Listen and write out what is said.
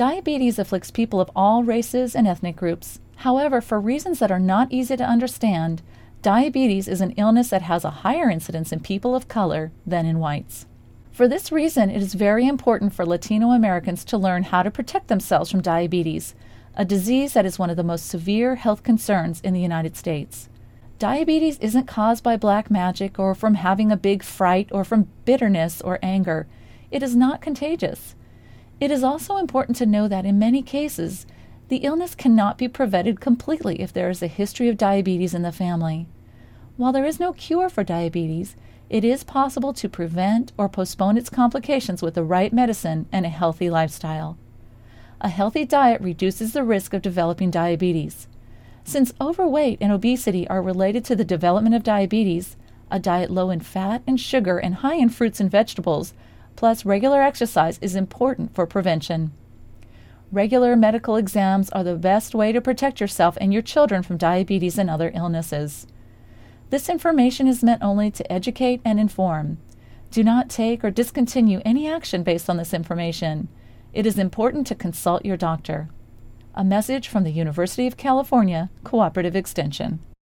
Diabetes afflicts people of all races and ethnic groups. However, for reasons that are not easy to understand, diabetes is an illness that has a higher incidence in people of color than in whites. For this reason, it is very important for Latino Americans to learn how to protect themselves from diabetes, a disease that is one of the most severe health concerns in the United States. Diabetes isn't caused by black magic or from having a big fright or from bitterness or anger. It is not contagious. It is also important to know that in many cases, the illness cannot be prevented completely if there is a history of diabetes in the family. While there is no cure for diabetes, it is possible to prevent or postpone its complications with the right medicine and a healthy lifestyle. A healthy diet reduces the risk of developing diabetes. Since overweight and obesity are related to the development of diabetes, a diet low in fat and sugar and high in fruits and vegetables, plus regular exercise is important for prevention. Regular medical exams are the best way to protect yourself and your children from diabetes and other illnesses. This information is meant only to educate and inform. Do not take or discontinue any action based on this information. It is important to consult your doctor. A message from the University of California Cooperative Extension.